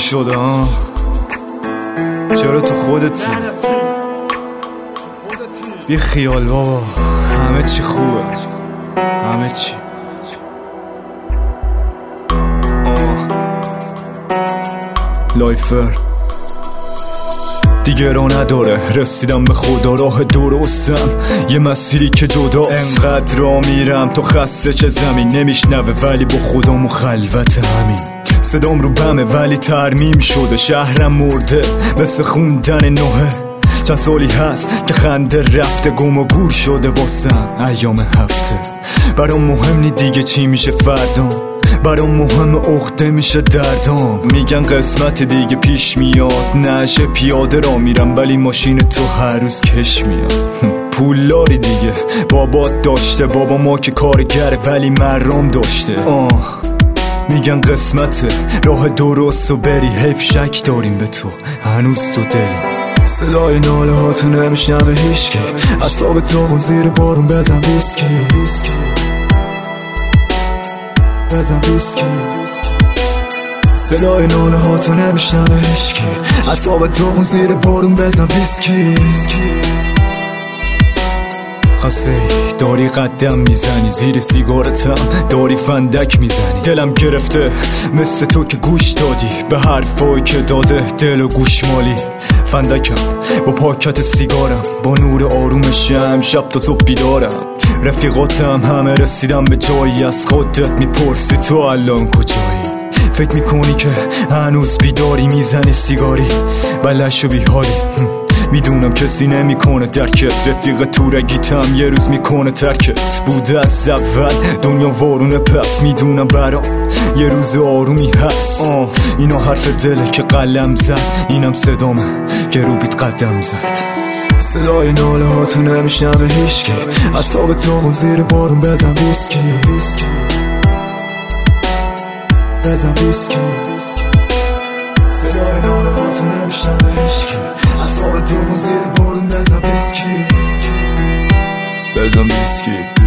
شده ها؟ چرا تو خودتی؟ بی خیال بابا، همه چی خوبه، همه چی. لایفر دیگه را نداره، رسیدم به خدا، راه درستم، یه مسیری که جداست. انقدر را میرم تو خسته چه زمین نمیشنوه، ولی با خودم و خلوت همین. صدام رو بمه ولی ترمیم شده، شهرم مرده مثل خوندن نوحه. چند سالی هست که خنده رفته، گم و گور شده واسم ایام هفته. برام مهم نی دیگه چی میشه فردا، برام مهم عقده میشه دردام. میگن قسمت دیگه پیش میاد، نشه پیاده را میرم ولی ماشین تو هر روز کش میاد. پولداری دیگه بابات داشته، بابا ما که کارگره ولی مرام داشته. میگن قسمته راه درست و بری، حیف شک داریم به تو هنوز تو دلیم. صدای ناله ها تو نمیشنوه هیچکی، اصاب داغون زیر بارون بزن ویسکی، بزن ویسکی. صدای ناله ها تو نمیشنوه هیچکی، اصاب داغون زیر بارون بزن ویسکی. خسته داری قدم میزنی، زیر سیگارتم داری فندک میزنی. دلم گرفته مثل تو که گوش دادی به حرفایی که داده دل و گوش مالی. فندکم با پاکت سیگارم، با نور آروم شم شب تا صبح بیدارم. رفیقاتم همه رسیدم به جایی، از خودت میپرسی تو الان کجایی. فکر میکنی که هنوز بیداری، میزنی سیگاری بلش و بیحالی. میدونم کسی نمیکنه درکت، رفیق تورگیتم یه روز میکنه ترکت. بوده از اول دنیا وارونه، پس میدونم برام یه روز آرومی هست. اینا حرف دله که قلم زد، اینم صدامه که رو بیت قدم زد. صدای ناله ها تو نمیشنوه هیچکی، اصاب داغون زیر بارون بزن ویسکی، بزن ویسکی. صدای ناله ها تو نمیشنوه هیچکی، اصاب داغون زیر بارون بزن ویسکی، بزن ویسکی.